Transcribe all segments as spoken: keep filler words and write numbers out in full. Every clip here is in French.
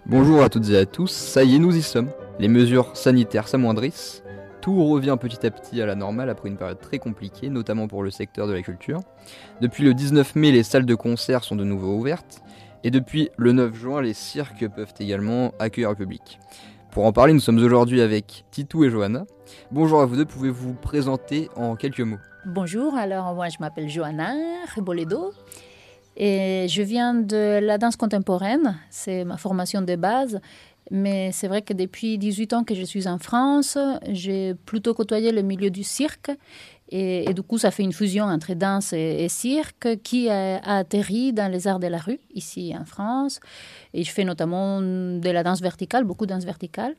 Bonjour à toutes et à tous, ça y est, nous y sommes. Les mesures sanitaires s'amoindrissent, tout revient petit à petit à la normale après une période très compliquée, notamment pour le secteur de la culture. Depuis le dix-neuf mai, les salles de concert sont de nouveau ouvertes, et depuis le neuf juin, les cirques peuvent également accueillir le public. Pour en parler, nous sommes aujourd'hui avec Titou et Johanna. Bonjour à vous deux, pouvez-vous vous présenter en quelques mots? Bonjour, alors moi je m'appelle Johanna Reboledo et je viens de la danse contemporaine, c'est ma formation de base, mais c'est vrai que depuis dix-huit ans que je suis en France, j'ai plutôt côtoyé le milieu du cirque et, et du coup ça fait une fusion entre danse et, et cirque qui a, a atterri dans les arts de la rue ici en France et je fais notamment de la danse verticale, beaucoup de danse verticale.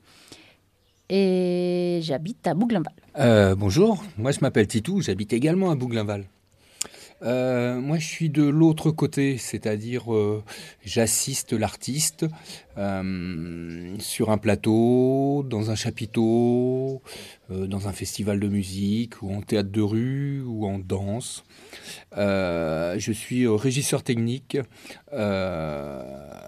Et j'habite à Bougainval. Euh, bonjour, moi je m'appelle Titou, j'habite également à Bougainval. Euh, moi je suis de l'autre côté, c'est-à-dire euh, j'assiste l'artiste euh, sur un plateau, dans un chapiteau, euh, dans un festival de musique, ou en théâtre de rue, ou en danse. Euh, je suis régisseur technique euh,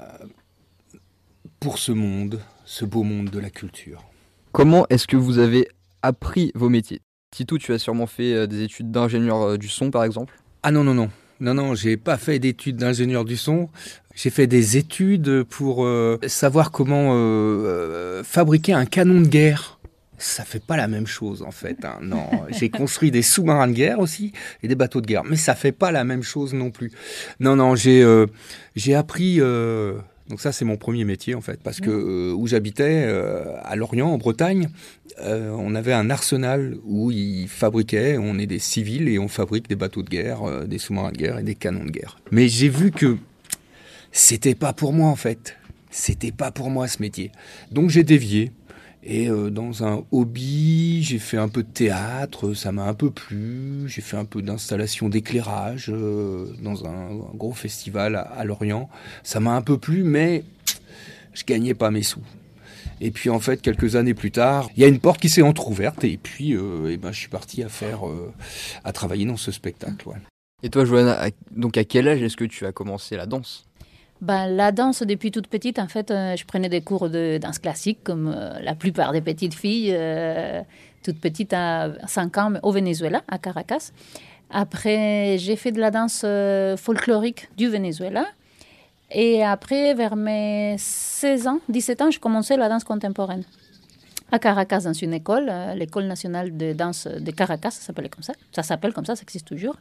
pour ce monde, ce beau monde de la culture. Comment est-ce que vous avez appris vos métiers? Titou, tu as sûrement fait euh, des études d'ingénieur euh, du son, par exemple? Ah non, non, non. Non, non, j'ai pas fait d'études d'ingénieur du son. J'ai fait des études pour euh, savoir comment euh, euh, fabriquer un canon de guerre. Ça fait pas la même chose, en fait. Hein. Non, j'ai construit des sous-marins de guerre aussi et des bateaux de guerre. Mais ça fait pas la même chose non plus. Non, non, j'ai, euh, j'ai appris... Euh, Donc ça, c'est mon premier métier, en fait, parce que euh, où j'habitais, euh, à Lorient, en Bretagne, euh, on avait un arsenal où ils fabriquaient, on est des civils et on fabrique des bateaux de guerre, euh, des sous-marins de guerre et des canons de guerre. Mais j'ai vu que c'était pas pour moi, en fait. C'était pas pour moi, ce métier. Donc j'ai dévié. Et euh, dans un hobby, j'ai fait un peu de théâtre, ça m'a un peu plu. J'ai fait un peu d'installation d'éclairage euh, dans un, un gros festival à, à Lorient. Ça m'a un peu plu, mais je gagnais pas mes sous. Et puis en fait, quelques années plus tard, il y a une porte qui s'est entrouverte et puis euh, et ben, je suis parti à faire, euh, à travailler dans ce spectacle. Ouais. Et toi, Johanna, à, donc à quel âge est-ce que tu as commencé la danse? Ben, la danse, depuis toute petite, en fait, euh, je prenais des cours de danse classique, comme euh, la plupart des petites filles, euh, toutes petites à cinq ans, au Venezuela, à Caracas. Après, j'ai fait de la danse euh, folklorique du Venezuela. Et après, vers mes seize ans, dix-sept ans, je commençais la danse contemporaine. À Caracas, dans une école, euh, l'école nationale de danse de Caracas, ça s'appelait comme ça. Ça s'appelle comme ça, ça existe toujours.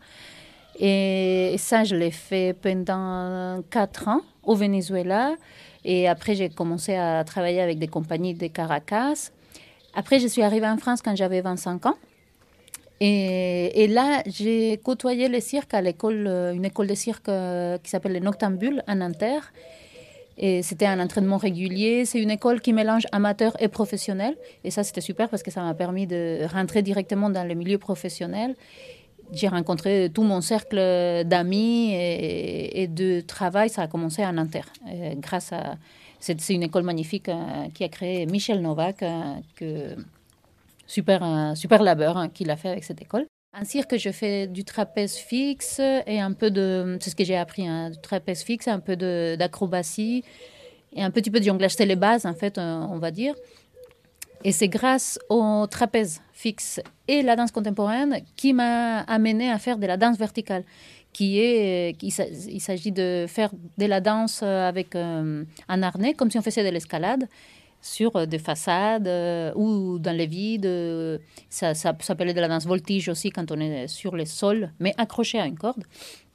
Et ça, je l'ai fait pendant quatre ans au Venezuela. Et après, j'ai commencé à travailler avec des compagnies de Caracas. Après, je suis arrivée en France quand j'avais vingt-cinq ans. Et, et là, j'ai côtoyé le cirque à l'école, une école de cirque qui s'appelle les Noctambules à Nanterre. Et c'était un entraînement régulier. C'est une école qui mélange amateur et professionnel. Et ça, c'était super parce que ça m'a permis de rentrer directement dans le milieu professionnel. J'ai rencontré tout mon cercle d'amis et, et de travail. Ça a commencé à Nanterre. Et grâce à, c'est, c'est une école magnifique euh, qui a créé Michel Novak, euh, que, super, euh, super labeur hein, qu'il a fait avec cette école. En cirque, je fais du trapèze fixe et un peu de... C'est ce que j'ai appris, hein, du trapèze fixe, un peu de, d'acrobatie et un petit peu de jonglage. C'est les bases, en fait, euh, on va dire. Et c'est grâce au trapèze fixe et la danse contemporaine qui m'a amené à faire de la danse verticale, qui est, il s'agit de faire de la danse avec euh, un harnais, comme si on faisait de l'escalade, sur des façades euh, ou dans les vides. Ça, ça, ça s'appelait de la danse voltige aussi quand on est sur le sol, mais accroché à une corde.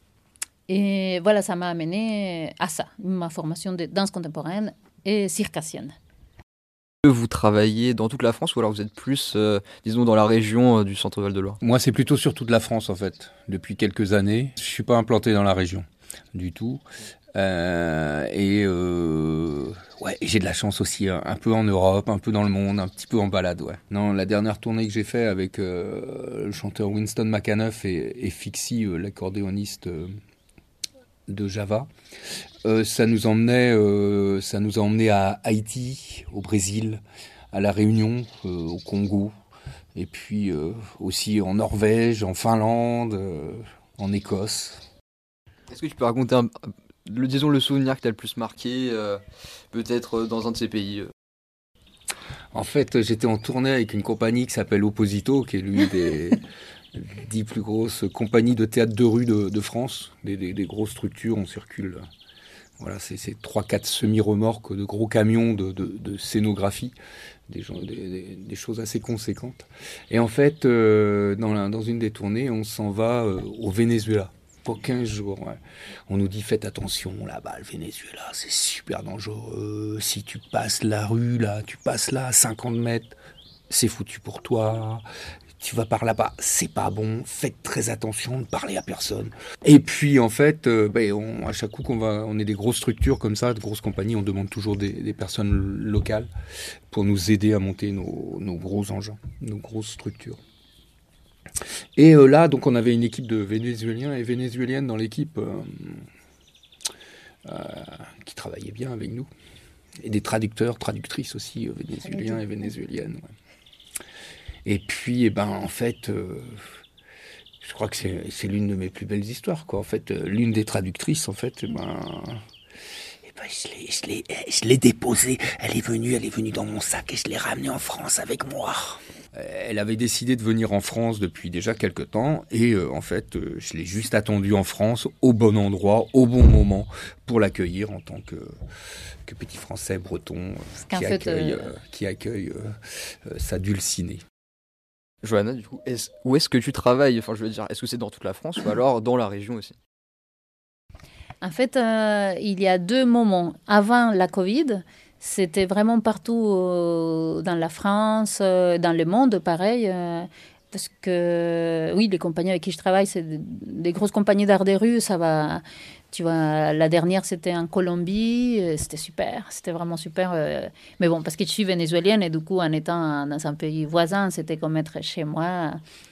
Et voilà, ça m'a amené à ça, ma formation de danse contemporaine et circassienne. Vous travaillez dans toute la France ou alors vous êtes plus, euh, disons, dans la région euh, du Centre-Val de Loire? Moi, c'est plutôt sur toute la France, en fait, depuis quelques années. Je ne suis pas implanté dans la région du tout. Euh, et euh, ouais, j'ai de la chance aussi, hein, un peu en Europe, un peu dans le monde, un petit peu en balade. Ouais. Non, la dernière tournée que j'ai faite avec euh, le chanteur Winston McAnuff et, et Fixie, euh, l'accordéoniste euh, de Java, euh, ça nous emmenait, euh, ça nous a emmené à Haïti, au Brésil, à la Réunion, euh, au Congo, et puis euh, aussi en Norvège, en Finlande, euh, en Écosse. Est-ce que tu peux raconter un, le, disons, le souvenir que tu as le plus marqué, euh, peut-être dans un de ces pays. En fait, j'étais en tournée avec une compagnie qui s'appelle Opposito, qui est l'une des dix plus grosses compagnies de théâtre de rue de, de France, des, des, des grosses structures, on circule. Voilà, c'est, c'est trois quatre semi-remorques de gros camions de, de, de scénographie, des, gens, des, des, des choses assez conséquentes. Et en fait, euh, dans, la, dans une des tournées, on s'en va euh, au Venezuela. Pour quinze jours, ouais. On nous dit faites attention là-bas, le Venezuela, c'est super dangereux. Si tu passes la rue, là, tu passes là à cinquante mètres, c'est foutu pour toi. Tu vas par là-bas, c'est pas bon. Faites très attention, ne parlez à personne. Et puis en fait, euh, ben, on, à chaque coup qu'on va, on est des grosses structures comme ça, de grosses compagnies, on demande toujours des, des personnes locales pour nous aider à monter nos, nos gros engins, nos grosses structures. Et euh, là, donc, on avait une équipe de Vénézuéliens et Vénézuéliennes dans l'équipe euh, euh, qui travaillaient bien avec nous. Et des traducteurs, traductrices aussi, euh, vénézuéliens et vénézuéliennes. Ouais. Et puis, eh ben, en fait, euh, je crois que c'est, c'est l'une de mes plus belles histoires, quoi. En fait, euh, l'une des traductrices, en fait, eh ben, eh ben, je l'ai, je l'ai, je l'ai déposée. Elle est venue, elle est venue dans mon sac et je l'ai ramenée en France avec moi. Elle avait décidé de venir en France depuis déjà quelques temps et euh, en fait, euh, je l'ai juste attendue en France au bon endroit, au bon moment pour l'accueillir en tant que, que petit Français breton euh, qui, fait, accueille, euh... Euh, qui accueille euh, euh, sa dulcinée. Johanna, du coup, est-ce, où est-ce que tu travailles ? Enfin, je veux dire, est-ce que c'est dans toute la France ou alors dans la région aussi ? En fait, euh, il y a deux moments. Avant la Covid, c'était vraiment partout euh, dans la France, euh, dans le monde, pareil. Euh, parce que, oui, les compagnies avec qui je travaille, c'est des, des grosses compagnies d'art des rues. Ça va, tu vois, la dernière, c'était en Colombie. Euh, c'était super, c'était vraiment super. Euh, mais bon, parce que je suis vénézuélienne et du coup, en étant dans un pays voisin, c'était comme être chez moi.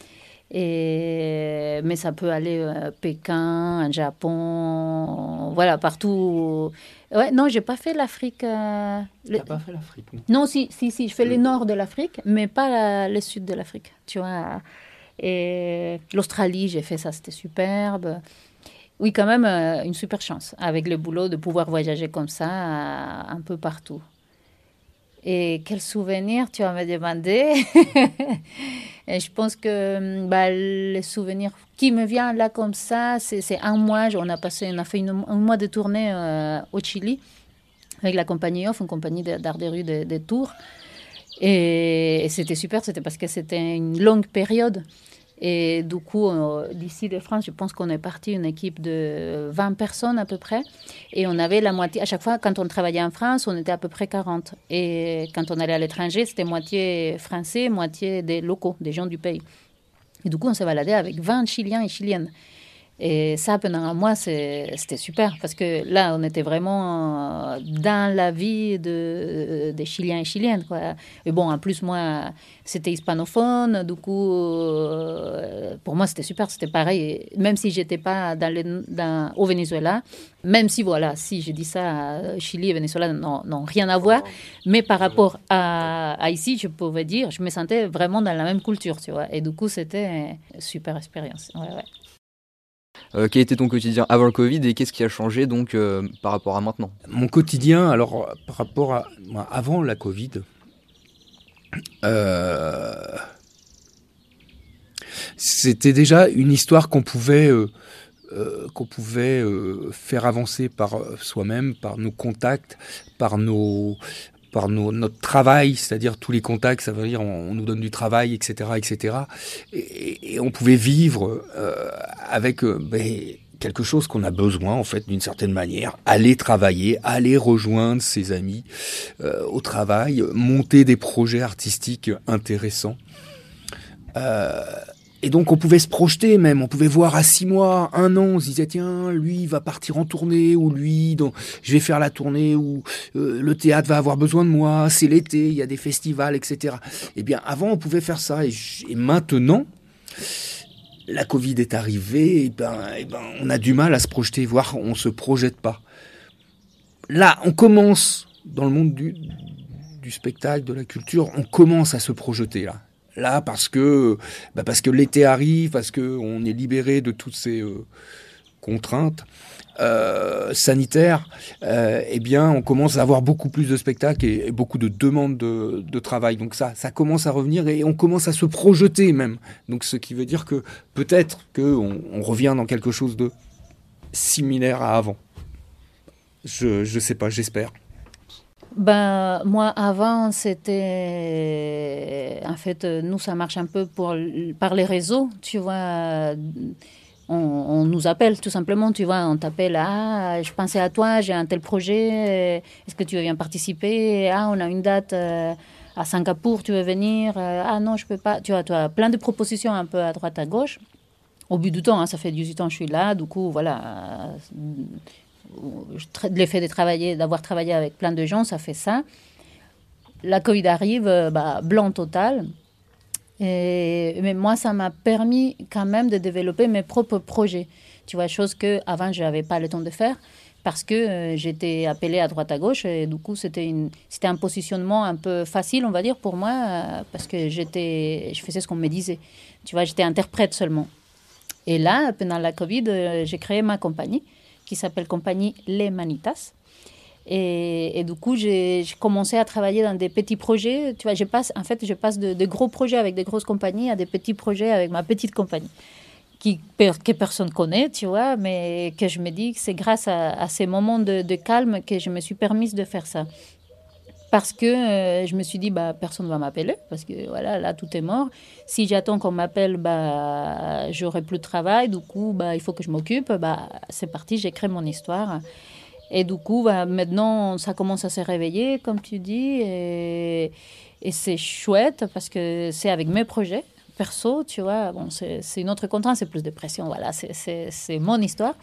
Et, mais ça peut aller à Pékin, Japon, voilà, partout. Ouais, non, j'ai pas fait l'Afrique. Euh, le... T'as pas fait l'Afrique, non? Non, si, si, si, je fais le nord de l'Afrique, mais pas la, le sud de l'Afrique, tu vois. Et l'Australie, j'ai fait ça, c'était superbe. Oui, quand même, euh, une super chance avec le boulot de pouvoir voyager comme ça euh, un peu partout. Et quel souvenir tu vas me demander? Et je pense que bah, les souvenirs qui me viennent là comme ça, c'est, c'est un mois. On a, passé, on a fait une, un mois de tournée euh, au Chili avec la compagnie Off, une compagnie d'art des rues de, de Tours. Et, et c'était super, c'était parce que c'était une longue période. Et du coup, euh, d'ici de France, je pense qu'on est parti une équipe de vingt personnes à peu près. Et on avait la moitié, à chaque fois, quand on travaillait en France, on était à peu près quarante. Et quand on allait à l'étranger, c'était moitié français, moitié des locaux, des gens du pays. Et du coup, on s'est baladé avec vingt Chiliens et Chiliennes. Et ça, pendant un mois, c'est, c'était super. Parce que là, on était vraiment dans la vie de, des Chiliens et Chiliennes, quoi. Et bon, en plus, moi, c'était hispanophone. Du coup, euh, pour moi, c'était super. C'était pareil. Même si je n'étais pas dans les, dans, au Venezuela, même si, voilà, si je dis ça, Chili et Venezuela n'ont rien à voir. Mais par rapport à, à ici, je pouvais dire, je me sentais vraiment dans la même culture, tu vois. Et du coup, c'était une super expérience. Ouais, ouais. Euh, quel était ton quotidien avant le Covid et qu'est-ce qui a changé donc euh, par rapport à maintenant ? Mon quotidien, alors par rapport à moi, avant la Covid, euh, c'était déjà une histoire qu'on pouvait euh, euh, qu'on pouvait euh, faire avancer par soi-même, par nos contacts, par nos par nos, notre travail, c'est-à-dire tous les contacts, ça veut dire on, on nous donne du travail, et cetera, et cetera. Et, et on pouvait vivre euh, avec euh, ben, quelque chose qu'on a besoin, en fait, d'une certaine manière. Aller travailler, aller rejoindre ses amis euh, au travail, monter des projets artistiques intéressants. Euh, Et donc, on pouvait se projeter même, on pouvait voir à six mois, un an, on se disait, tiens, lui, il va partir en tournée, ou lui, donc, je vais faire la tournée, ou euh, le théâtre va avoir besoin de moi, c'est l'été, il y a des festivals, et cetera. Eh bien, avant, on pouvait faire ça, et, et maintenant, la Covid est arrivée, et ben, et ben, on a du mal à se projeter, voire on se projette pas. Là, on commence, dans le monde du, du spectacle, de la culture, on commence à se projeter, là. Là, parce que, bah parce que l'été arrive, parce qu'on est libéré de toutes ces euh, contraintes euh, sanitaires, euh, eh bien, on commence à avoir beaucoup plus de spectacles et, et beaucoup de demandes de, de travail. Donc ça, ça commence à revenir et on commence à se projeter même. Donc ce qui veut dire que peut-être qu'on on revient dans quelque chose de similaire à avant. Je je sais pas, j'espère. Ben, moi, avant, c'était... En fait, nous, ça marche un peu pour, par les réseaux, tu vois. On, on nous appelle, tout simplement, tu vois. On t'appelle, ah, je pensais à toi, j'ai un tel projet, est-ce que tu veux bien participer? Ah, on a une date à Singapour, tu veux venir? Ah non, je peux pas. Tu vois, tu as plein de propositions un peu à droite, à gauche. Au bout du temps, hein, ça fait dix-huit ans que je suis là, du coup, voilà... L'effet de travailler, d'avoir travaillé avec plein de gens, ça fait ça. La Covid arrive, bah, blanc total. Et, mais moi, ça m'a permis quand même de développer mes propres projets. Tu vois, chose qu'avant, je n'avais pas le temps de faire parce que euh, j'étais appelée à droite à gauche. Et du coup, c'était, une, c'était un positionnement un peu facile, on va dire, pour moi, euh, parce que j'étais, je faisais ce qu'on me disait. Tu vois, j'étais interprète seulement. Et là, pendant la Covid, euh, j'ai créé ma compagnie qui s'appelle Compagnie Les Manitas. Et, et du coup, j'ai, j'ai commencé à travailler dans des petits projets. Tu vois, je passe, en fait, je passe de, de gros projets avec des grosses compagnies à des petits projets avec ma petite compagnie, qui, que personne connaît, tu vois, mais que je me dis que c'est grâce à, à ces moments de, de calme que je me suis permise de faire ça. Parce que euh, je me suis dit, bah, personne ne va m'appeler, parce que voilà, là, tout est mort. Si j'attends qu'on m'appelle, bah, j'aurai plus de travail. Du coup, bah, il faut que je m'occupe. Bah, c'est parti, j'écris mon histoire. Et du coup, bah, maintenant, ça commence à se réveiller, comme tu dis. Et, et c'est chouette, parce que c'est avec mes projets perso, tu vois. Bon, c'est, c'est une autre contrainte, c'est plus de pression. Voilà, c'est, c'est, c'est mon histoire.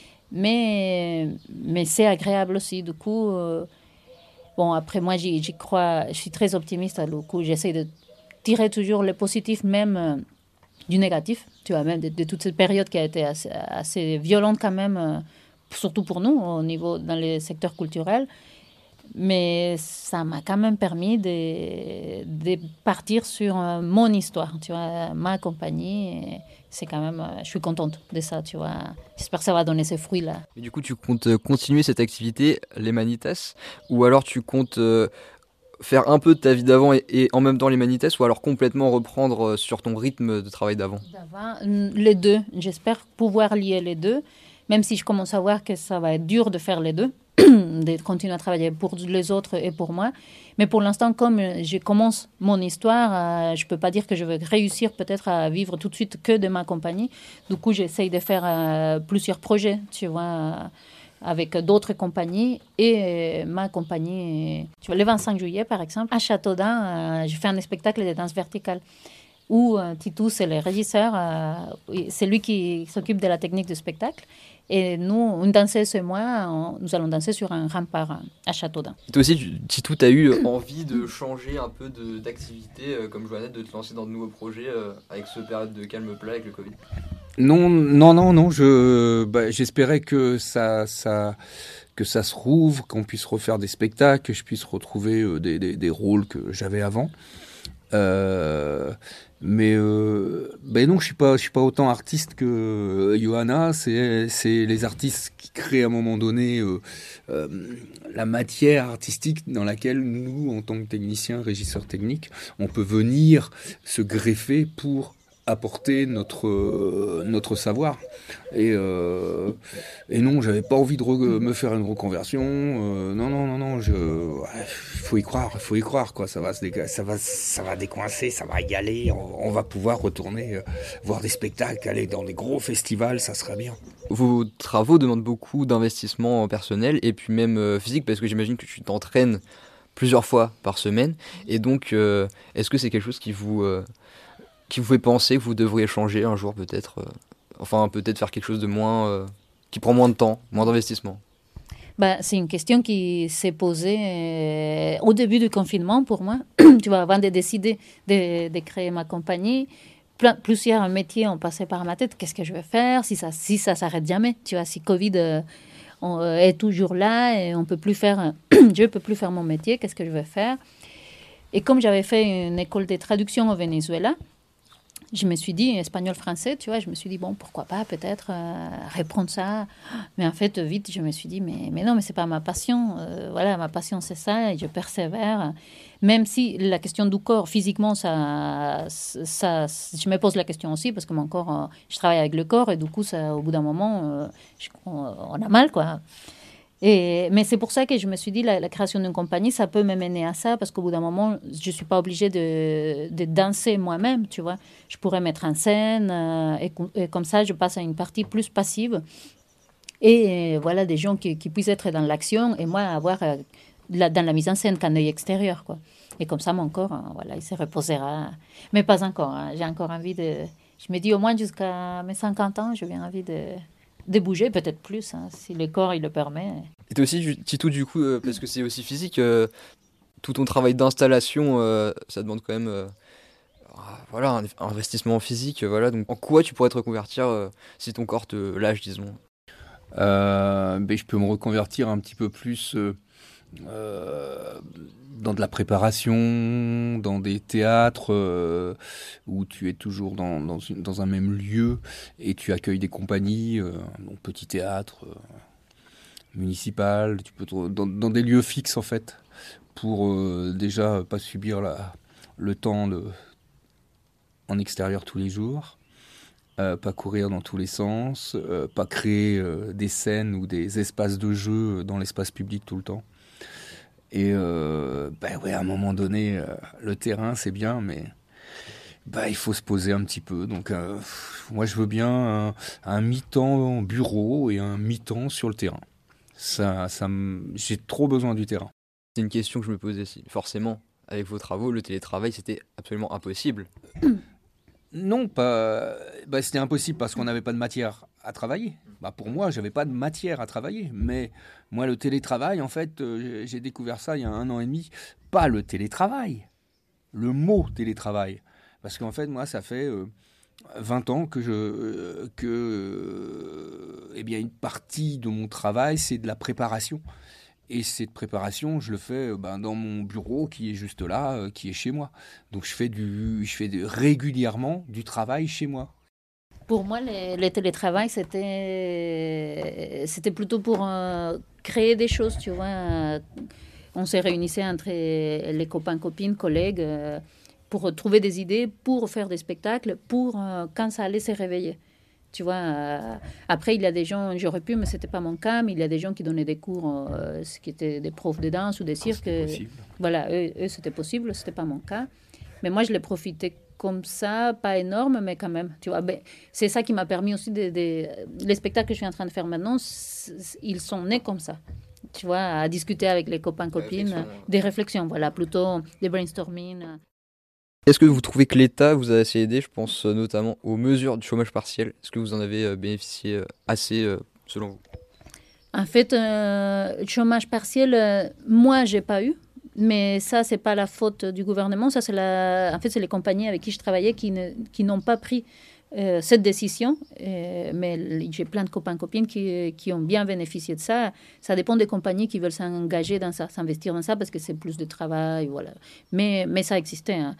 Mais, mais c'est agréable aussi. Du coup... Euh, Bon, après, moi, j'y, j'y crois, je suis très optimiste. Du coup, j'essaie de tirer toujours le positif, même euh, du négatif, tu vois, même de, de toute cette période qui a été assez, assez violente quand même, euh, surtout pour nous, au niveau, dans les secteurs culturels. Mais ça m'a quand même permis de, de partir sur euh, mon histoire, tu vois, ma compagnie. Et c'est quand même, euh, je suis contente de ça, tu vois. J'espère que ça va donner ses fruits là. Et du coup, tu comptes continuer cette activité, les Manitas, ou alors tu comptes euh, faire un peu de ta vie d'avant et, et en même temps les Manitas, ou alors complètement reprendre sur ton rythme de travail d'avant? D'avant, les deux. J'espère pouvoir lier les deux, même si je commence à voir que ça va être dur de faire les deux. De continuer à travailler pour les autres et pour moi. Mais pour l'instant, comme je commence mon histoire, euh, je ne peux pas dire que je vais réussir peut-être à vivre tout de suite que de ma compagnie. Du coup, j'essaye de faire euh, plusieurs projets, tu vois, euh, avec d'autres compagnies et euh, ma compagnie. Tu vois, le vingt-cinq juillet, par exemple, à Châteaudun, euh, je fais un spectacle de danse verticale où euh, Titou, c'est le régisseur, euh, c'est lui qui s'occupe de la technique du spectacle. Et nous, une danseuse et moi, on, nous allons danser sur un rempart à Châteaudun. Et toi aussi, tu, Titou, tu as eu envie de changer un peu de, d'activité, euh, comme Joannette, de te lancer dans de nouveaux projets euh, avec ce période de calme plat avec le Covid? Non, non, non, non. Je, bah, j'espérais que ça, ça, que ça se rouvre, qu'on puisse refaire des spectacles, que je puisse retrouver euh, des, des, des rôles que j'avais avant. Euh, mais euh, ben non, je suis pas, je suis pas autant artiste que Johanna. C'est, c'est les artistes qui créent à un moment donné euh, euh, la matière artistique dans laquelle nous, en tant que techniciens, régisseurs techniques, on peut venir se greffer pour apporter notre euh, notre savoir. Et euh, et non, j'avais pas envie de re- me faire une reconversion. Euh, non, non, non, non. Je, ouais, faut y croire, faut y croire quoi. Ça va se déca- ça va, ça va décoincer, ça va y aller. On, on va pouvoir retourner euh, voir des spectacles, aller dans des gros festivals, ça serait bien. Vos travaux demandent beaucoup d'investissement personnel et puis même euh, physique, parce que j'imagine que tu t'entraînes plusieurs fois par semaine. Et donc, euh, est-ce que c'est quelque chose qui vous euh, qui vous fait penser que vous devriez changer un jour peut-être, euh, enfin peut-être faire quelque chose de moins, euh, qui prend moins de temps, moins d'investissement? Bah, c'est une question qui s'est posée euh, au début du confinement pour moi. Tu vois, avant de décider de, de créer ma compagnie, plein, plusieurs métiers ont passé par ma tête. Qu'est-ce que je vais faire si ça, si ça s'arrête jamais? Tu vois, si Covid euh, on, euh, est toujours là et on peut plus faire, je ne peux plus faire mon métier, qu'est-ce que je vais faire? Et comme j'avais fait une école de traduction au Venezuela, je me suis dit, espagnol-français, tu vois, je me suis dit, bon, pourquoi pas peut-être euh, reprendre ça. Mais en fait, vite, je me suis dit, mais, mais non, mais c'est pas ma passion. Euh, voilà, ma passion, c'est ça, et je persévère. Même si la question du corps, physiquement, ça, ça, je me pose la question aussi, parce que mon corps, euh, je travaille avec le corps, et du coup, ça, au bout d'un moment, euh, je, on a mal, quoi. Et, mais c'est pour ça que je me suis dit, la, la création d'une compagnie, ça peut me mener à ça, parce qu'au bout d'un moment, je ne suis pas obligée de, de danser moi-même, tu vois. Je pourrais mettre en scène, euh, et, et comme ça, je passe à une partie plus passive. Et euh, voilà, des gens qui, qui puissent être dans l'action, et moi, avoir euh, la, dans la mise en scène qu'un œil extérieur, quoi. Et comme ça, mon corps, hein, voilà, il se reposera. Mais pas encore, hein. J'ai encore envie de... Je me dis, au moins jusqu'à mes cinquante ans, j'ai bien envie de... de bouger, peut-être plus, hein, si le corps il le permet. Et toi aussi, Titou, du coup, euh, parce que c'est aussi physique, euh, tout ton travail d'installation, euh, ça demande quand même euh, voilà, un, un investissement physique. Euh, voilà, donc en quoi tu pourrais te reconvertir euh, si ton corps te lâche, disons euh, ben, Je peux me reconvertir un petit peu plus euh, euh, dans de la préparation, dans des théâtres euh, où tu es toujours dans, dans, une, dans un même lieu et tu accueilles des compagnies, euh, donc petit théâtre... Euh, municipal, tu peux te, dans, dans des lieux fixes en fait, pour euh, déjà pas subir la, le temps de, en extérieur tous les jours, euh, pas courir dans tous les sens, euh, pas créer euh, des scènes ou des espaces de jeu dans l'espace public tout le temps. Et euh, bah ouais, à un moment donné, euh, le terrain c'est bien, mais bah, il faut se poser un petit peu. Donc euh, moi je veux bien un, un mi-temps bureau et un mi-temps sur le terrain. Ça, ça m... J'ai trop besoin du terrain. C'est une question que je me posais aussi. Forcément, avec vos travaux, le télétravail, c'était absolument impossible. Non, pas. Bah, c'était impossible parce qu'on n'avait pas de matière à travailler. Bah, pour moi, j'avais pas de matière à travailler. Mais moi, le télétravail, en fait, euh, j'ai découvert ça il y a un an et demi. Pas le télétravail, le mot télétravail. Parce qu'en fait, moi, ça fait euh, vingt ans que je euh, que euh, eh bien une partie de mon travail c'est de la préparation et cette préparation je le fais euh, ben, dans mon bureau qui est juste là euh, qui est chez moi, donc je fais du je fais de, régulièrement du travail chez moi. Pour moi, le, le télétravail, c'était, c'était plutôt pour euh, créer des choses, tu vois. On se réunissait entre les copains, copines, collègues, euh, pour trouver des idées, pour faire des spectacles, pour euh, quand ça allait se réveiller. Tu vois, euh, après, il y a des gens, j'aurais pu, mais ce n'était pas mon cas, mais il y a des gens qui donnaient des cours, euh, qui étaient des profs de danse ou des cirques. Voilà, eux, eux, c'était possible, ce n'était pas mon cas. Mais moi, je l'ai profité comme ça, pas énorme, mais quand même. Tu vois, ben, c'est ça qui m'a permis aussi de, de... Les spectacles que je suis en train de faire maintenant, ils sont nés comme ça. Tu vois, à discuter avec les copains, copines, réflexion, ouais. Des réflexions, voilà, plutôt des brainstorming. Est-ce que vous trouvez que l'État vous a assez aidé? Je pense notamment aux mesures du chômage partiel. Est-ce que vous en avez bénéficié assez, selon vous? En fait, euh, le chômage partiel, euh, moi, je n'ai pas eu. Mais ça, ce n'est pas la faute du gouvernement. Ça, c'est la... En fait, c'est les compagnies avec qui je travaillais qui, ne... qui n'ont pas pris euh, cette décision. Euh, mais j'ai plein de copains, copines qui, qui ont bien bénéficié de ça. Ça dépend des compagnies qui veulent s'engager dans ça, s'investir dans ça parce que c'est plus de travail. Voilà. Mais, mais ça existait. Hein.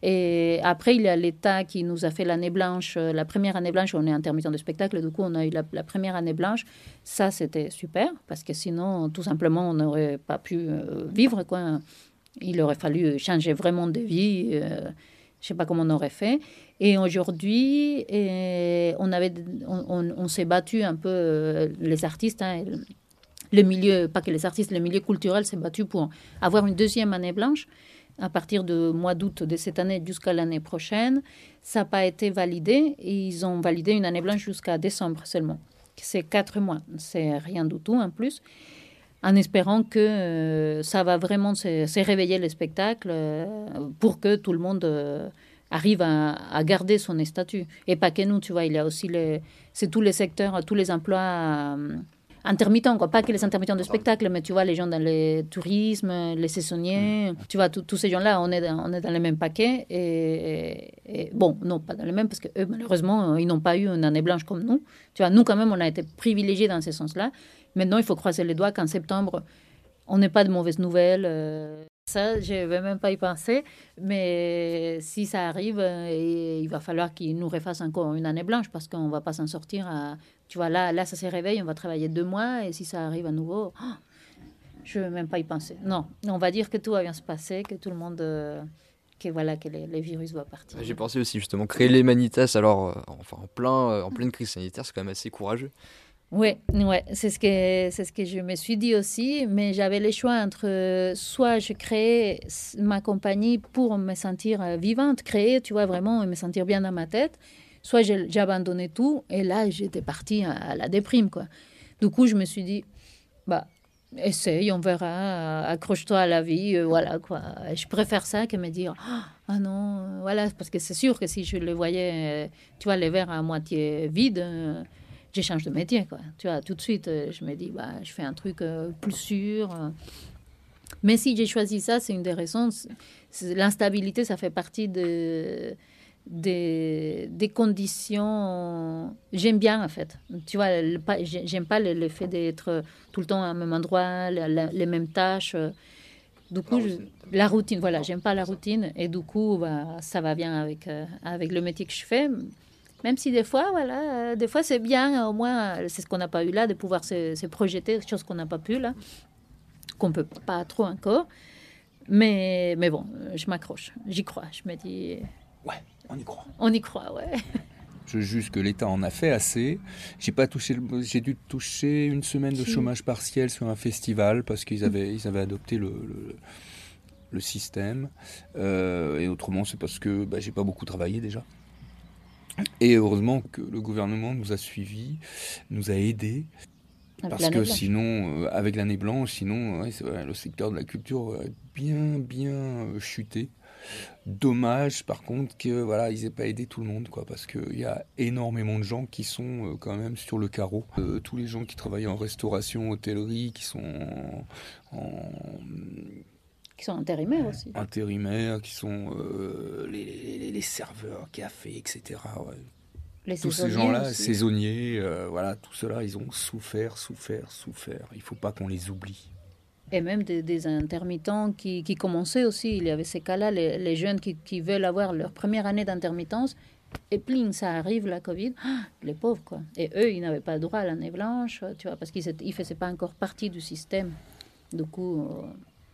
Et après, il y a l'État qui nous a fait l'année blanche. La première année blanche, on est intermittent de spectacle. Du coup, on a eu la, la première année blanche. Ça, c'était super parce que sinon, tout simplement, on n'aurait pas pu euh, vivre, quoi. Il aurait fallu changer vraiment de vie. Euh, je ne sais pas comment on aurait fait. Et aujourd'hui, et on, avait, on, on, on s'est battu un peu, euh, les artistes, hein, le milieu, pas que les artistes, le milieu culturel s'est battu pour avoir une deuxième année blanche à partir du mois d'août de cette année jusqu'à l'année prochaine. Ça n'a pas été validé. Et ils ont validé une année blanche jusqu'à décembre seulement. C'est quatre mois. C'est rien du tout en plus. En espérant que euh, ça va vraiment se, se réveiller le spectacle euh, pour que tout le monde euh, arrive à, à garder son statut. Et pas que nous, tu vois, il y a aussi les, c'est tous les secteurs, tous les emplois euh, intermittents, quoi. Pas que les intermittents de spectacle, mais tu vois, les gens dans le tourisme, les saisonniers, mmh. tu vois, tous ces gens-là, on est, dans, on est dans le même paquet. Et, et bon, non, pas dans le même, parce qu'eux, malheureusement, ils n'ont pas eu une année blanche comme nous. Tu vois, nous, quand même, on a été privilégiés dans ce sens-là. Maintenant, il faut croiser les doigts qu'en septembre, on n'ait pas de mauvaises nouvelles. Euh... Ça, je ne vais même pas y penser, mais si ça arrive, euh, et il va falloir qu'ils nous refassent encore une année blanche parce qu'on ne va pas s'en sortir. À, tu vois, là, là, ça se réveille, on va travailler deux mois, et si ça arrive à nouveau, oh, je ne vais même pas y penser. Non, on va dire que tout va bien se passer, que tout le monde, euh, que voilà, que les, les virus vont partir. J'ai pensé aussi justement créer l'Humanitas, alors euh, enfin en plein, euh, en pleine crise sanitaire, c'est quand même assez courageux. Oui, ouais, c'est ce que c'est ce que je me suis dit aussi, mais j'avais le choix entre euh, soit je créais s- ma compagnie pour me sentir euh, vivante, créer, tu vois, vraiment, et me sentir bien dans ma tête, soit j'ai- j'abandonnais tout, et là, j'étais partie à, à la déprime, quoi. Du coup, je me suis dit, bah, essaye, on verra, euh, accroche-toi à la vie, euh, voilà, quoi. Je préfère ça que me dire, ah ah non, euh, voilà, parce que c'est sûr que si je le voyais, euh, tu vois, les verres à moitié vides, euh, je change de métier, quoi. Tu vois, tout de suite, euh, je me dis, bah, je fais un truc euh, plus sûr. euh. Mais si j'ai choisi ça, c'est une des raisons. c'est- c'est- L'instabilité, ça fait partie de, des, des conditions. J'aime bien, en fait. Tu vois, le pas- j'ai- j'aime pas le, le fait d'être tout le temps au même endroit, la- la- les mêmes tâches. euh. Du coup, je- la routine, voilà, j'aime pas la routine. Et du coup, bah, ça va bien avec, euh, avec le métier que je fais. Même si des fois, voilà, euh, des fois c'est bien, au moins, euh, c'est ce qu'on n'a pas eu là, de pouvoir se, se projeter, chose qu'on n'a pas pu là, qu'on peut pas trop encore. Mais, mais bon, euh, je m'accroche, j'y crois. Je me dis, Ouais, on y croit. on y croit, ouais. Je juge que l'État en a fait assez. J'ai pas touché, le- j'ai dû toucher une semaine de Si. chômage partiel sur un festival parce qu'ils avaient, ils avaient adopté le, le, le système. Euh, et autrement, c'est parce que bah, j'ai pas beaucoup travaillé déjà. Et heureusement que le gouvernement nous a suivis, nous a aidés. Avec Parce l'année que blanche. sinon, euh, avec l'année blanche, sinon, ouais, c'est vrai, le secteur de la culture aurait bien, bien euh, chuté. Dommage, par contre, que voilà, ils aient pas aidé tout le monde, quoi, parce qu'il y a énormément de gens qui sont euh, quand même sur le carreau. Euh, tous les gens qui travaillent en restauration, hôtellerie, qui sont en, en Qui sont intérimaires aussi. intérimaires, qui sont euh, les, les- les serveurs, cafés, et cetera. Ouais. Les Tous ces saisonniers gens-là, aussi. saisonniers, euh, voilà, tout cela, ils ont souffert, souffert, souffert. Il faut pas qu'on les oublie. Et même des, des intermittents qui, qui commençaient aussi. Il y avait ces cas-là, les, les jeunes qui, qui veulent avoir leur première année d'intermittence. Et pling, ça arrive, la Covid. Ah, les pauvres, quoi. Et eux, ils n'avaient pas droit à l'année blanche, tu vois, parce qu'ils ne faisaient pas encore partie du système. Du coup, euh,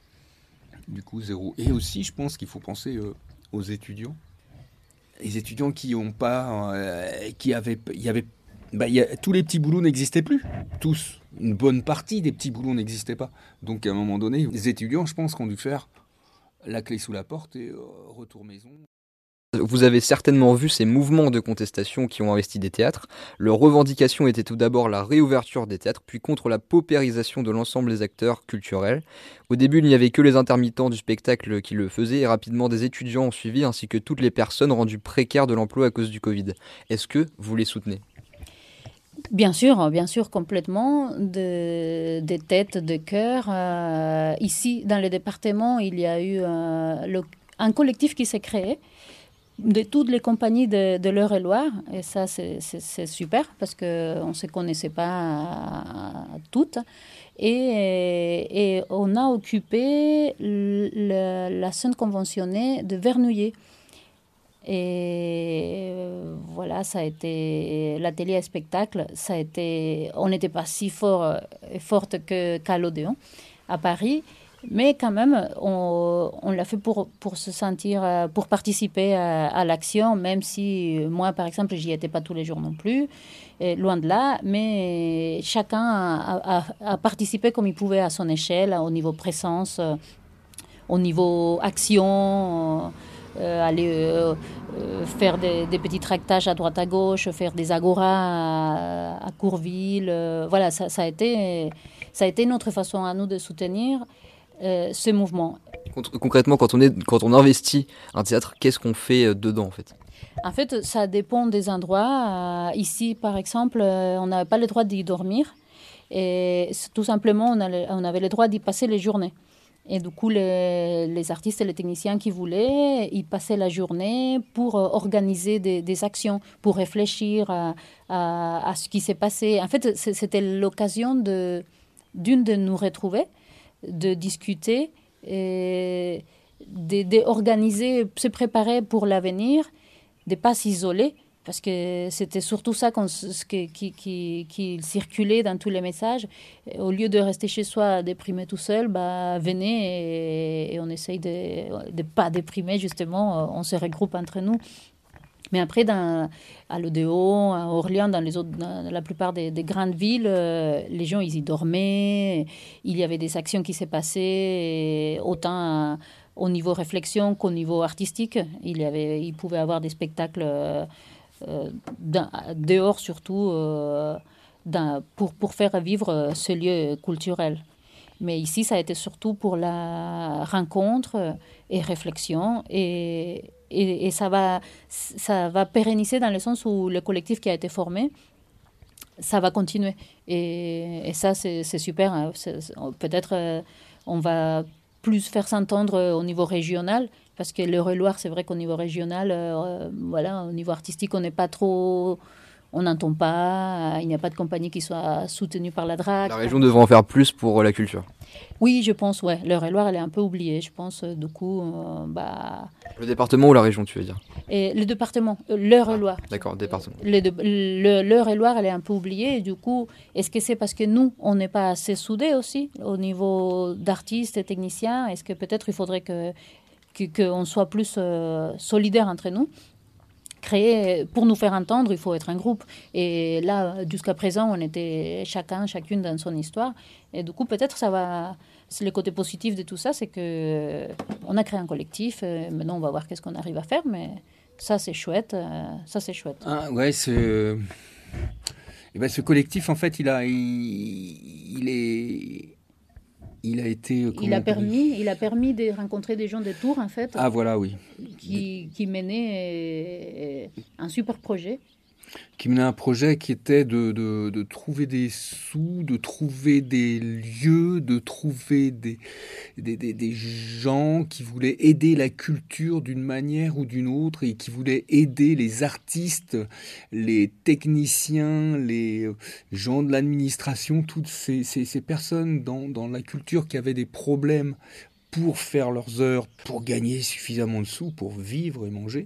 Du coup, zéro. Et aussi, je pense qu'il faut penser euh, aux étudiants. Les étudiants qui ont pas, euh, qui avaient, il y avait, bah, il y a- tous les petits boulots n'existaient plus. Tous. Une bonne partie des petits boulots n'existaient pas. Donc, à un moment donné, les étudiants, je pense, ont dû faire la clé sous la porte et euh, retour maison. Vous avez certainement vu ces mouvements de contestation qui ont investi des théâtres. Leur revendication était tout d'abord la réouverture des théâtres, puis contre la paupérisation de l'ensemble des acteurs culturels. Au début, il n'y avait que les intermittents du spectacle qui le faisaient, et rapidement des étudiants ont suivi, ainsi que toutes les personnes rendues précaires de l'emploi à cause du Covid. Est-ce que vous les soutenez ? bien sûr, bien sûr, complètement, de, des têtes de cœur. Euh, ici, dans le département, il y a eu euh, le- un collectif qui s'est créé de toutes les compagnies de, de l'Eure-et-Loire. Et ça, c'est c'est- c'est super parce qu'on ne se connaissait pas euh, toutes. Et, et on a occupé le- la scène conventionnée de Vernouillet. Et euh, voilà, ça a été l'atelier à spectacle. Ça a été, on n'était pas si fort, euh, forte que qu'à l'Odéon à Paris, mais quand même, on, on l'a fait pour, pour se sentir, euh, pour participer à, à l'action, même si euh, moi, par exemple, j'y étais pas tous les jours non plus, et loin de là, mais chacun a, a- a participé comme il pouvait à son échelle, au niveau présence, euh, au niveau action, euh, aller euh, euh, faire des, des petits tractages à droite à gauche, faire des agoras à, à Courville. euh, voilà, ça, ça a été, ça a été notre façon à nous de soutenir euh, ce mouvement. Con- Concrètement, quand on, est, quand on investit un théâtre, qu'est-ce qu'on fait euh, dedans en fait ? En fait, ça dépend des endroits. Euh, ici, par exemple, euh, on n'avait pas le droit d'y dormir. Et c'est tout simplement, on, allait- on avait le droit d'y passer les journées. Et du coup, les, les artistes et les techniciens qui voulaient, ils passaient la journée pour euh, organiser des, des actions, pour réfléchir à, à- à ce qui s'est passé. En fait, c'est- c'était l'occasion de, d'une, de nous retrouver, de discuter et d'organiser, se préparer pour l'avenir, de ne pas s'isoler, parce que c'était surtout ça qu'on, qui, qui, qui, qui circulait dans tous les messages. Au lieu de rester chez soi déprimé tout seul, bah, venez et, et on essaye de ne pas déprimer, justement, on se regroupe entre nous. Mais après, dans, à l'Odéon, à Orléans, dans, les autres, dans la plupart des, des grandes villes, euh, les gens, ils y dormaient. Il y avait des actions qui s'est passées, autant à, au niveau réflexion qu'au niveau artistique. Il y avait, il pouvait y avoir des spectacles euh, euh, dans, dehors, surtout, euh, dans, pour, pour faire vivre ce lieu culturel. Mais ici, ça a été surtout pour la rencontre et réflexion. Et, et, et ça, va, ça va pérenniser dans le sens où le collectif qui a été formé, ça va continuer. Et, et ça, c'est super. Peut-être euh, on va plus faire s'entendre au niveau régional, parce que l'Eure-et-Loir, c'est vrai qu'au niveau régional, euh, voilà, au niveau artistique, on n'est pas trop... On n'entend pas, il n'y a pas de compagnie qui soit soutenue par la D R A C. La région devrait en faire plus pour la culture. Oui, je pense, ouais. L'Eure-et-Loir, elle est un peu oubliée, je pense. Du coup, euh, bah... Le département ou la région, tu veux dire? Et le département, l'Eure-et-Loir. Ah, d'accord, département. L'Eure-et-Loir, elle est un peu oubliée. Et du coup, est-ce que c'est parce que nous, on n'est pas assez soudés aussi, au niveau d'artistes et techniciens? Est-ce que peut-être il faudrait que qu'on soit plus euh, solidaires entre nous? Créer, pour nous faire entendre, il faut être un groupe. Et là, jusqu'à présent, on était chacun, chacune dans son histoire. Et du coup, peut-être ça va... Le côté positif de tout ça, c'est qu'on a créé un collectif. Maintenant, on va voir qu'est-ce qu'on arrive à faire. Mais ça, c'est chouette. Ça, c'est chouette. Ah, ouais, ce... Eh ben, ce collectif, en fait, il a... Il, il est... Il a été... Il a, permis, il a permis de rencontrer des gens de Tours, en fait. Ah, voilà, oui. Qui, qui menaient un super projet. Qui menait un projet qui était de, de, de trouver des sous, de trouver des lieux, de trouver des, des, des, des gens qui voulaient aider la culture d'une manière ou d'une autre et qui voulaient aider les artistes, les techniciens, les gens de l'administration, toutes ces, ces, ces personnes dans, dans la culture qui avaient des problèmes pour faire leurs heures, pour gagner suffisamment de sous, pour vivre et manger.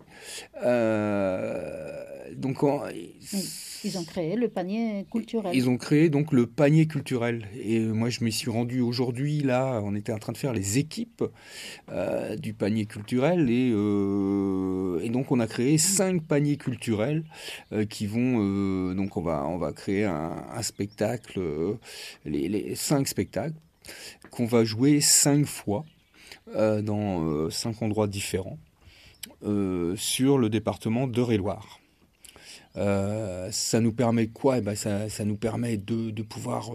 Euh, donc, en, ils ont créé le panier culturel. Ils ont créé donc le panier culturel. Et moi, je m'y suis rendu aujourd'hui. Là, on était en train de faire les équipes euh, du panier culturel. Et, euh, et donc, on a créé cinq paniers culturels euh, qui vont... Euh, donc, on va, on va créer un, un spectacle, euh, les, les cinq spectacles qu'on va jouer cinq fois. Euh, dans euh, cinq endroits différents euh, sur le département d'Eure-et-Loir. Euh, ça nous permet quoi? Eh ben, ça, ça nous permet de, de pouvoir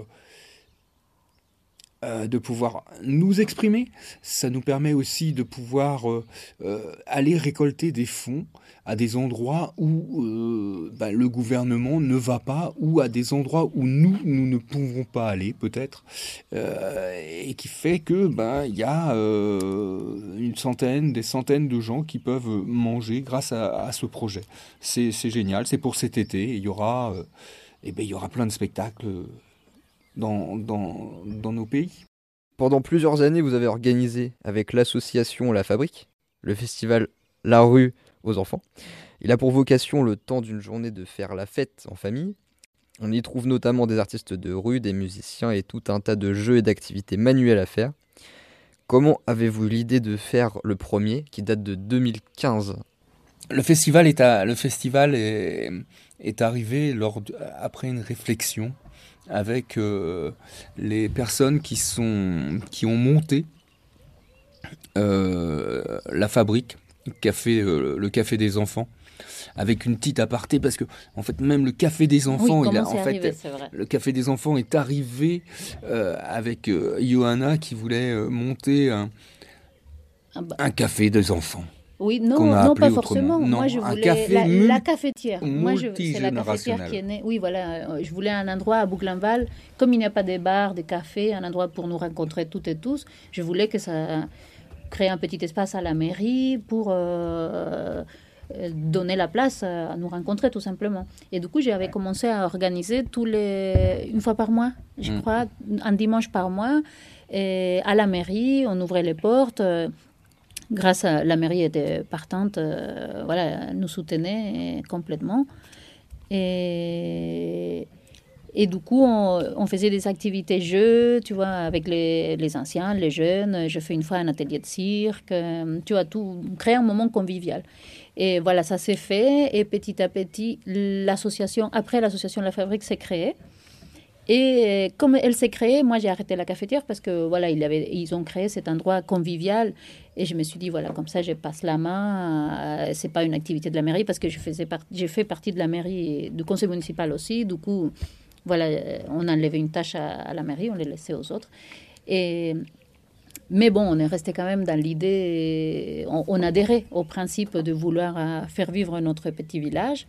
euh, de pouvoir nous exprimer. Ça nous permet aussi de pouvoir euh, euh, aller récolter des fonds à des endroits où euh, ben, le gouvernement ne va pas, ou à des endroits où nous, nous ne pouvons pas aller, peut-être, euh, et qui fait que ben, y a euh, une centaine, des centaines de gens qui peuvent manger grâce à, à ce projet. C'est génial, c'est pour cet été, il y aura, euh, eh ben, il y aura plein de spectacles dans, dans, dans nos pays. Pendant plusieurs années, vous avez organisé avec l'association La Fabrique, le festival La Rue aux enfants. Il a pour vocation, le temps d'une journée, de faire la fête en famille. On y trouve notamment des artistes de rue, des musiciens et tout un tas de jeux et d'activités manuelles à faire. Comment avez-vous l'idée de faire le premier, qui date de deux mille quinze? Le festival est, à, le festival est, est arrivé lors de, après une réflexion avec euh, les personnes qui, sont, qui ont monté euh, la fabrique, café, euh, le café des enfants, avec une petite aparté, parce que en fait même le café des enfants, oui, il a, en arrivé, fait, le café des enfants est arrivé euh, avec euh, Johanna qui voulait euh, monter un, ah bah. un café des enfants. Oui, non, non pas forcément. Non, moi, je voulais café la, la cafetière. Moi, c'est la cafetière qui est née. Oui, voilà. Je voulais un endroit à Bouclinval, comme il n'y a pas de bars, de cafés, un endroit pour nous rencontrer toutes et tous. Je voulais que ça crée un petit espace à la mairie pour euh, euh, donner la place à, à nous rencontrer tout simplement. Et du coup, j'avais commencé à organiser tous les, une fois par mois, je mmh. crois, un dimanche par mois, et à la mairie, on ouvrait les portes. Euh, grâce à la mairie était partante, euh, voilà, elle nous soutenait complètement. Et, et du coup, on, on faisait des activités jeux, tu vois, avec les, les anciens, les jeunes. Je fais une fois un atelier de cirque, tu vois, tout, créer un moment convivial. Et voilà, ça s'est fait. Et petit à petit, l'association, après l'association La Fabrique s'est créée. Et comme elle s'est créée, moi j'ai arrêté la cafetière parce que voilà, ils, avaient, ils ont créé cet endroit convivial. Et je me suis dit, voilà, comme ça, je passe la main. C'est pas une activité de la mairie parce que je faisais part, j'ai fait partie de la mairie et du conseil municipal aussi. Du coup, voilà, on enlevait une tâche à, à la mairie, on les laissait aux autres. Et, mais bon, on est resté quand même dans l'idée, on, on adhérait au principe de vouloir faire vivre notre petit village.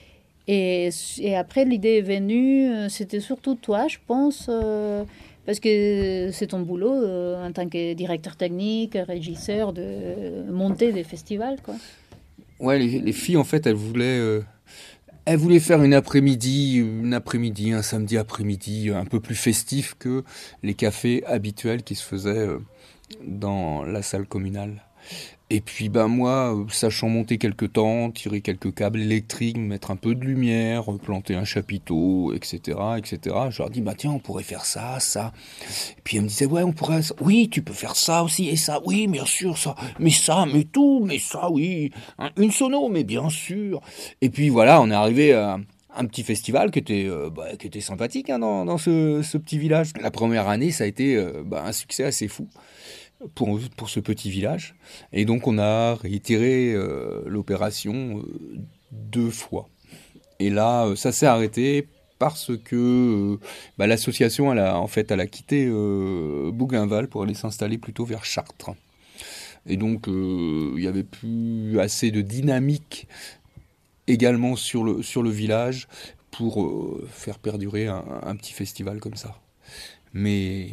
Et, et après, l'idée est venue, c'était surtout toi, je pense, euh, parce que c'est ton boulot euh, en tant que directeur technique, régisseur, de monter des festivals, quoi. Ouais, les, les filles, en fait, elles voulaient, euh, elles voulaient faire une après-midi, une après-midi, un samedi après-midi, un peu plus festif que les cafés habituels qui se faisaient euh, dans la salle communale. Et puis ben moi, sachant monter quelques temps, tirer quelques câbles électriques, mettre un peu de lumière, planter un chapiteau, et cetera, et cetera. Je leur dis bah tiens, on pourrait faire ça, ça. Et puis elle me disait ouais, on pourrait, oui, tu peux faire ça aussi et ça, oui, bien sûr ça, mais ça, mais tout, mais ça, oui, une sono, mais bien sûr. Et puis voilà, on est arrivé à un petit festival qui était, euh, bah, qui était sympathique hein, dans, dans ce, ce petit village. La première année, ça a été euh, bah, un succès assez fou. Pour, pour ce petit village. Et donc on a réitéré euh, l'opération euh, deux fois. Et là, euh, ça s'est arrêté parce que euh, bah, l'association, elle a, en fait, elle a quitté euh, Bougainval pour aller s'installer plutôt vers Chartres. Et donc, euh, il n'y avait plus assez de dynamique également sur le, sur le village pour euh, faire perdurer un, un petit festival comme ça. Mais...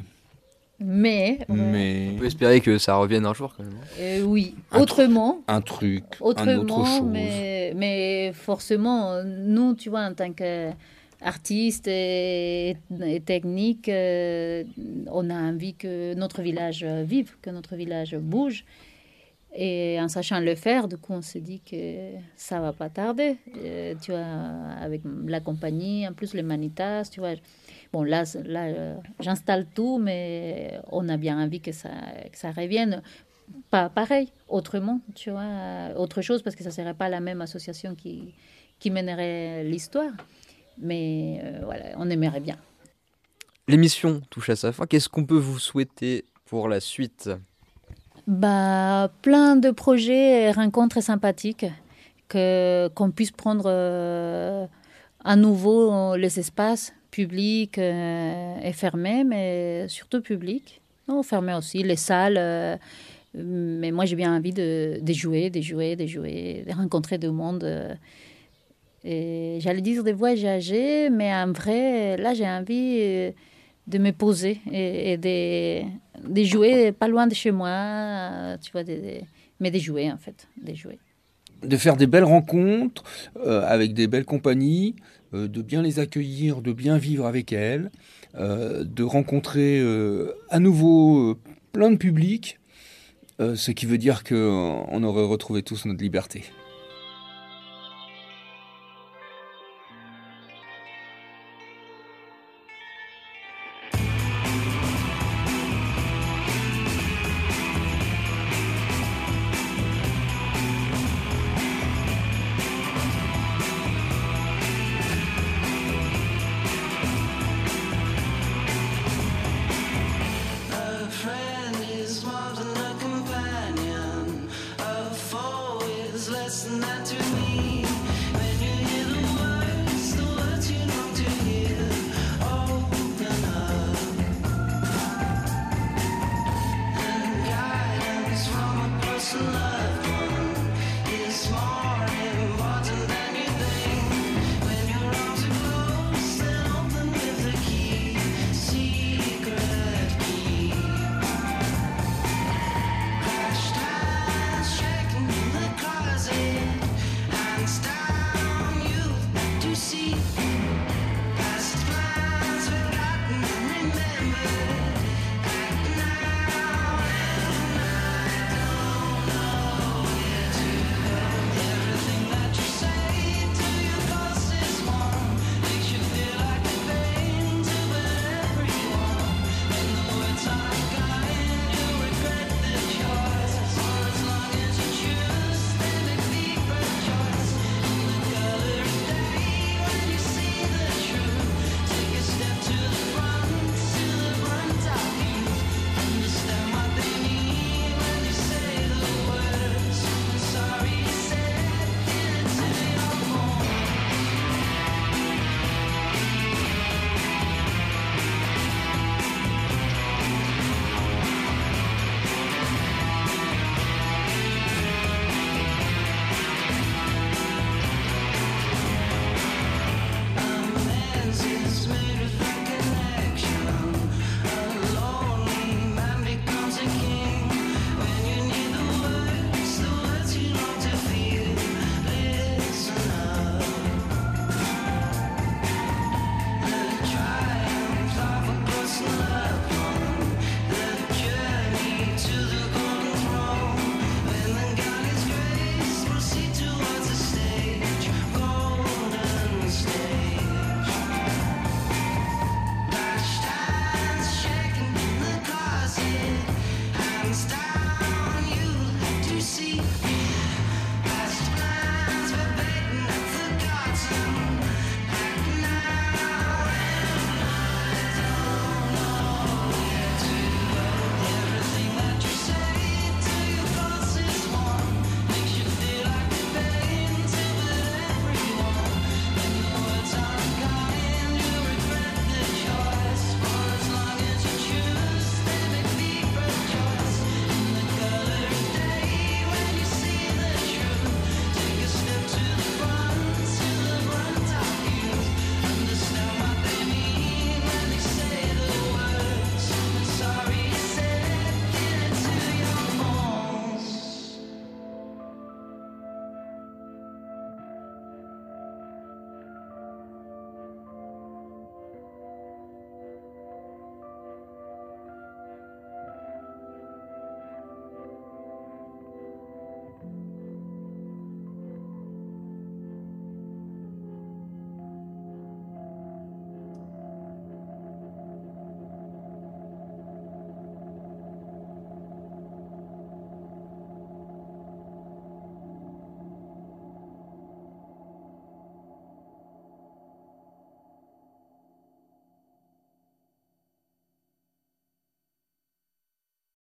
Mais, Mais on peut espérer que ça revienne un jour quand même. Euh, oui, un autrement. Tr- un truc, autrement, un autre chose. Mais, mais forcément, nous, tu vois, en tant qu'artistes et, et techniques, euh, on a envie que notre village vive, que notre village bouge. Et en sachant le faire, du coup, on s'est dit que ça va pas tarder. Euh, tu vois, avec la compagnie, en plus les manitas, tu vois. Bon, là, là euh, j'installe tout, mais on a bien envie que ça, que ça revienne. Pas pareil, autrement, tu vois, autre chose, parce que ça ne serait pas la même association qui, qui mènerait l'histoire. Mais euh, voilà, on aimerait bien. L'émission touche à sa fin. Qu'est-ce qu'on peut vous souhaiter pour la suite ? Bah, plein de projets et rencontres sympathiques, que, qu'on puisse prendre euh, à nouveau les espaces publics euh, et fermés, mais surtout publics. Non, fermés aussi, les salles. Euh, mais moi, j'ai bien envie de, de jouer, de jouer, de jouer, de rencontrer du monde. Euh, et j'allais dire de voyager, mais en vrai, là, j'ai envie... Euh, de me poser et, et de, de jouer pas loin de chez moi, tu vois, de, de, mais de jouer en fait, de jouer. De faire des belles rencontres euh, avec des belles compagnies, euh, de bien les accueillir, de bien vivre avec elles, euh, de rencontrer euh, à nouveau euh, plein de public, euh, ce qui veut dire qu'on aurait retrouvé tous notre liberté.